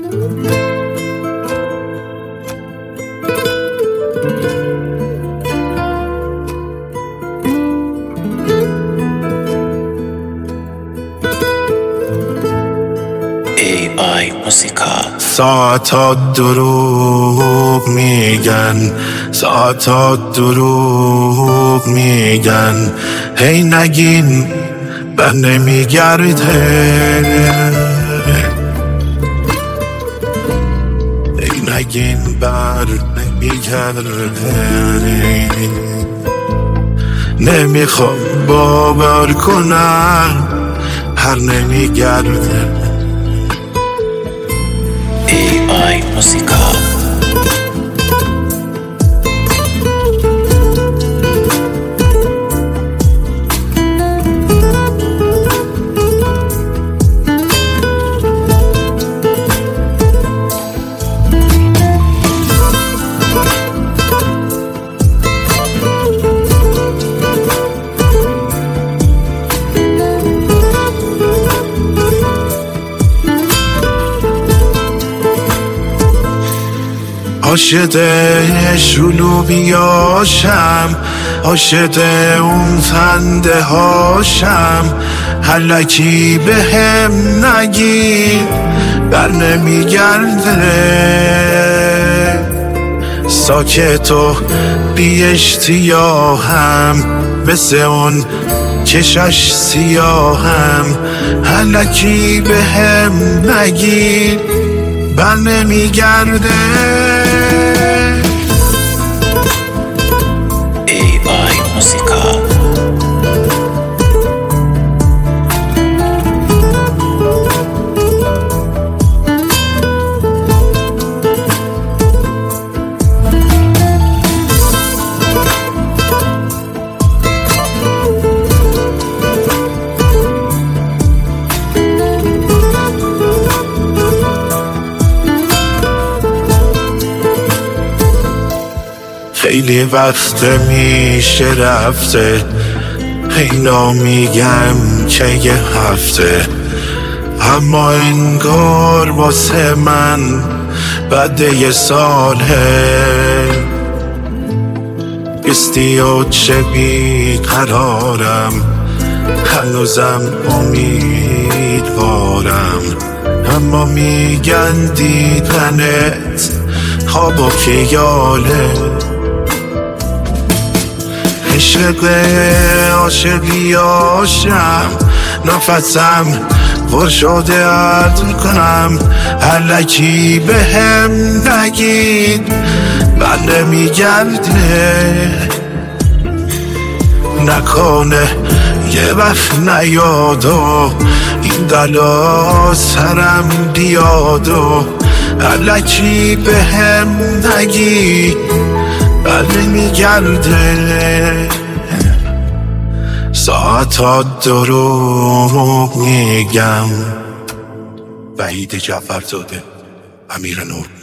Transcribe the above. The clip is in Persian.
AI موسیقا. ساعتا دروغ میگن، ساعتا دروغ میگن، هی نگین بر نمیگرده، هی نگین بر نمیگرده. نمیخوام باور کنم هر نمیگرده. AI موسیقا. عاشق شلوبیاشم، عاشق اون خنده هاشم، هلکی به هم نگید بر نمیگرده. ساکت و بی اشتیاهم، مثل اون چشش سیاهم، هلکی به هم نگید بر نمیگرده. AI موسیقا. خیلی وقت میشه رفته، اینا میگم که یه هفته، اما انگار واسه من بعد یه ساله. چه بیقرارم، هنوزم امیدوارم، اما میگن دیدنت خواب و خیاله. عشق عاشقیاشم، نفسم پر شده عرض کنم، هلکی به هم نگید بر نمیگرده. نکنه یه وقت نیاد و این بلا سرم بیاد و هلکی به هم نگید بر نمیگرده. ساعتا دروغ میگم. وحید جعفرزاده، امیر نور.